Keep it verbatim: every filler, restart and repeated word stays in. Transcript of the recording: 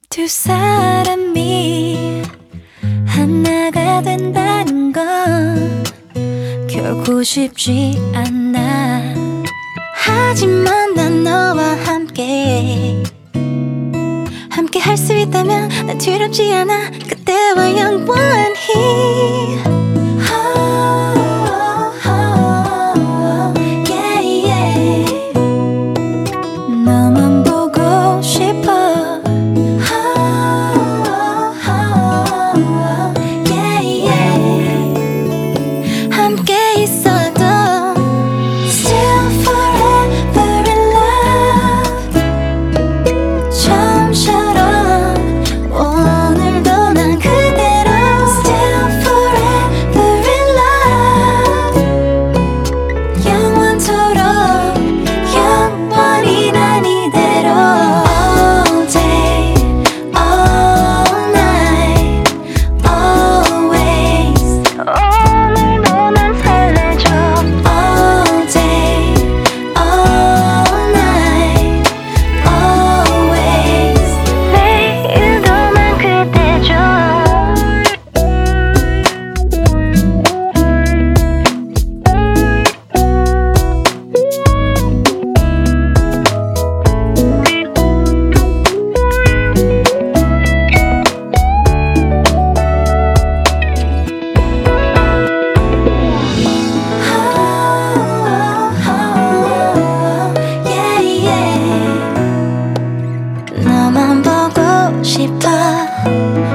두 사람이 하나가 된다는 건 결코 쉽지 않아. 하지만 난 너와 함께 함께 할 수 있다면 난 두렵지 않아. 그때와 영원히. 너만 보고 싶어. 함께 있어도 Still forever in love. 처음처럼 오늘도 난 그대로 Still forever in love. 영원토록 영원히 난 이대로 All day, all night, always. 오늘도 난 설레줘. All day, all night, always. 내일도 난 그대죠. Yeah, yeah. 너만 보고 싶어.